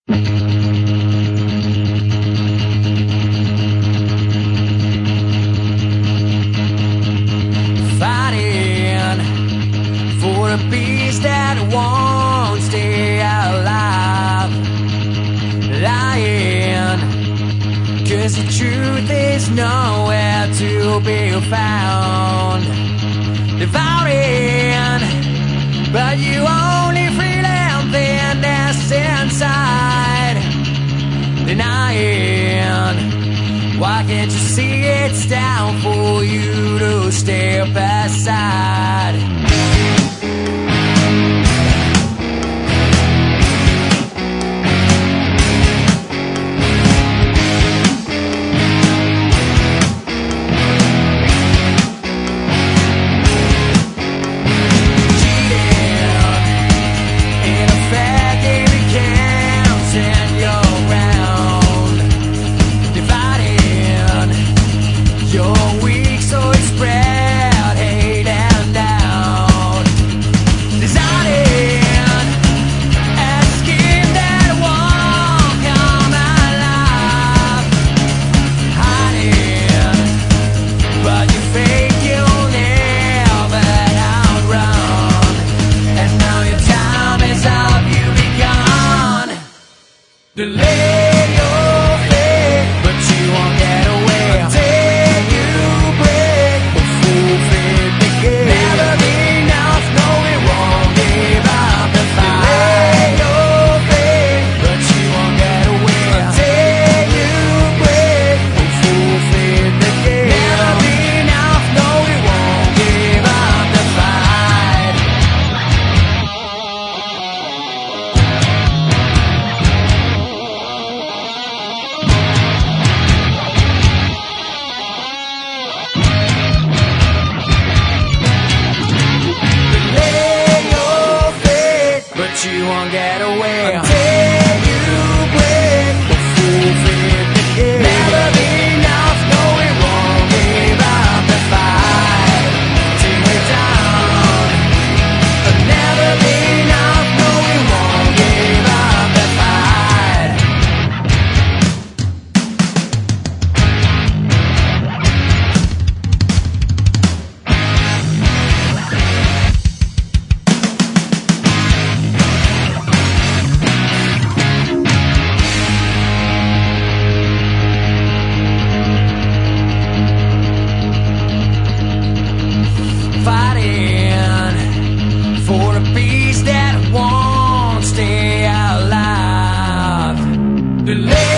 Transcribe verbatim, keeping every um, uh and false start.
Fighting for a peace that won't stay alive. Lying, 'cause the truth is nowhere to be found. Devouring, but you only feel emptiness inside. Denying, why can't you see it's down for you to step aside? Delay your fate, but you won't get away until you break the full faith begin. Never be enough, no it won't give up the fight. Delay your fate, but you won't get away until you break the full faith begin. Never be enough, no it won't give up the fight. But you won't get away until you break the full faith again. Never be enough, no it won't give up the fight till we're down. But never be enough, no it won't give up the fight. Fighting for a peace that won't stay alive. Delay